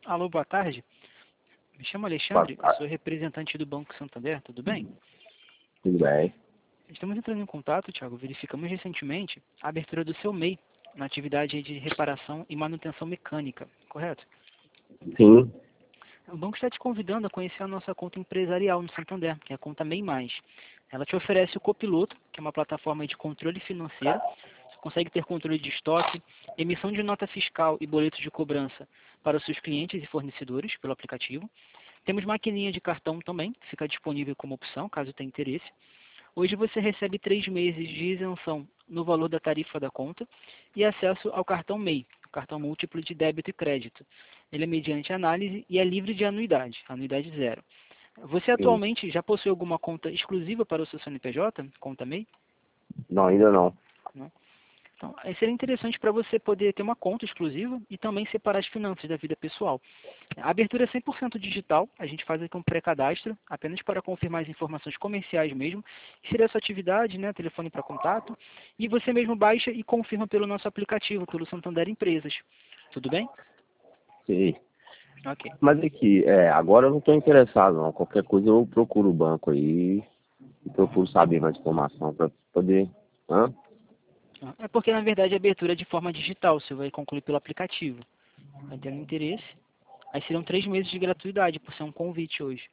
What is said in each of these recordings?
Alô, boa tarde. Me chamo Boa Alexandre, eu tarde. sou representante do Banco Santander, tudo bem? Tudo bem? Estamos entrando em contato, Thiago, verificamos recentemente a abertura do seu MEI na atividade de reparação e manutenção mecânica, correto? Sim. O banco está te convidando a conhecer a nossa conta empresarial no Santander, que é a conta MEI+. Ela te oferece o Copiloto, que é uma plataforma de controle financeiro. Você consegue ter controle de estoque, emissão de nota fiscal e boletos de cobrança para os seus clientes e fornecedores pelo aplicativo. Temos maquininha de cartão também, que fica disponível como opção, caso tenha interesse. Hoje você recebe 3 meses de isenção no valor da tarifa da conta e acesso ao cartão MEI, o cartão múltiplo de débito e crédito. Ele é mediante análise e é livre de anuidade zero. Você Sim. atualmente já possui alguma conta exclusiva para o seu CNPJ, conta MEI? Não, ainda não. Não? Então, seria interessante para você poder ter uma conta exclusiva e também separar as finanças da vida pessoal. A abertura é 100% digital, a gente faz aqui um pré-cadastro, apenas para confirmar as informações comerciais mesmo, seria a sua atividade, né, telefone para contato, e você mesmo baixa e confirma pelo nosso aplicativo, pelo Santander Empresas. Tudo bem? Sim. Ok. Mas aqui, agora eu não estou interessado não. Qualquer coisa eu procuro o banco aí e procuro saber mais informação para poder. Hã? É porque, na verdade, a abertura é de forma digital, você vai concluir pelo aplicativo. Vai ter um interesse. Aí serão 3 meses de gratuidade, por ser um convite hoje.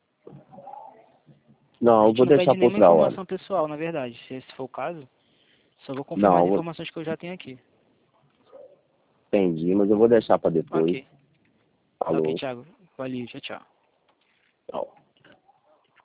A Não, eu gente vou não deixar pede para nenhuma outra hora. informação pessoal, na verdade. Se esse for o caso, só vou confirmar Não, as eu vou... informações que eu já tenho aqui. entendi, mas eu vou deixar para depois. Ok. Ok, Falou. Thiago. Valeu, tchau, tchau. Tchau.